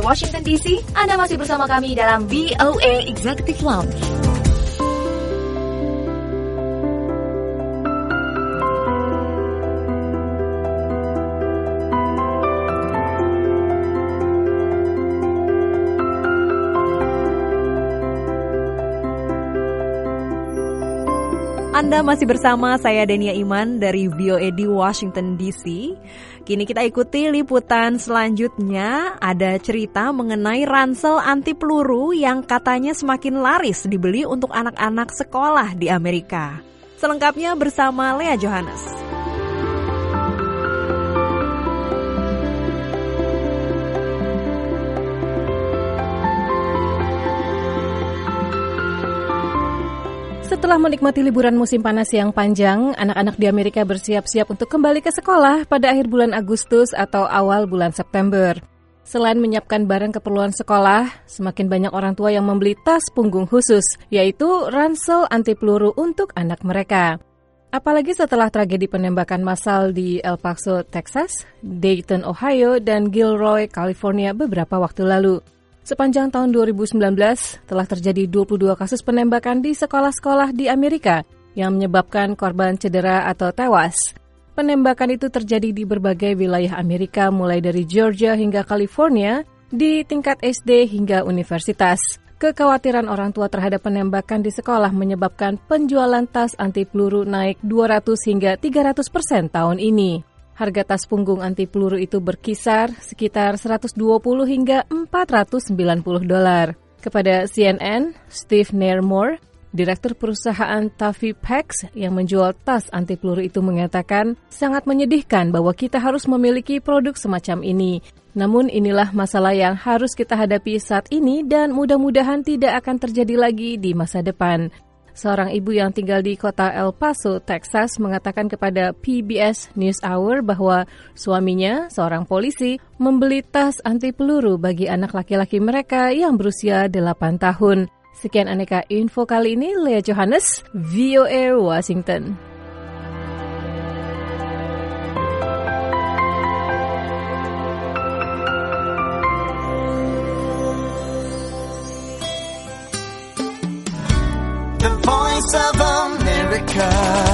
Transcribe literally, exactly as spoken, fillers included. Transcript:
Washington D C. Anda masih bersama kami dalam V O A Executive Lounge. Anda masih bersama saya Denia Iman dari V O A di Washington D C. Kini kita ikuti liputan selanjutnya. Ada cerita mengenai ransel anti peluru yang katanya semakin laris dibeli untuk anak-anak sekolah di Amerika. Selengkapnya bersama Lea Johannes. Setelah menikmati liburan musim panas yang panjang, anak-anak di Amerika bersiap-siap untuk kembali ke sekolah pada akhir bulan Agustus atau awal bulan September. Selain menyiapkan barang keperluan sekolah, semakin banyak orang tua yang membeli tas punggung khusus, yaitu ransel anti peluru untuk anak mereka. Apalagi setelah tragedi penembakan massal di El Paso, Texas, Dayton, Ohio, dan Gilroy, California beberapa waktu lalu. Sepanjang tahun dua ribu sembilan belas, telah terjadi dua puluh dua kasus penembakan di sekolah-sekolah di Amerika yang menyebabkan korban cedera atau tewas. Penembakan itu terjadi di berbagai wilayah Amerika mulai dari Georgia hingga California, di tingkat S D hingga universitas. Kekhawatiran orang tua terhadap penembakan di sekolah menyebabkan penjualan tas anti peluru naik dua ratus hingga tiga ratus persen tahun ini. Harga tas punggung anti peluru itu berkisar sekitar seratus dua puluh hingga empat ratus sembilan puluh dolar. Kepada C N N, Steve Nairmore, direktur perusahaan Taffy Packs yang menjual tas anti peluru itu mengatakan, sangat menyedihkan bahwa kita harus memiliki produk semacam ini. Namun inilah masalah yang harus kita hadapi saat ini dan mudah-mudahan tidak akan terjadi lagi di masa depan. Seorang ibu yang tinggal di kota El Paso, Texas, mengatakan kepada P B S NewsHour bahwa suaminya, seorang polisi, membeli tas anti peluru bagi anak laki-laki mereka yang berusia delapan tahun. Sekian aneka info kali ini, Lea Johannes, V O A Washington. The Voice of America.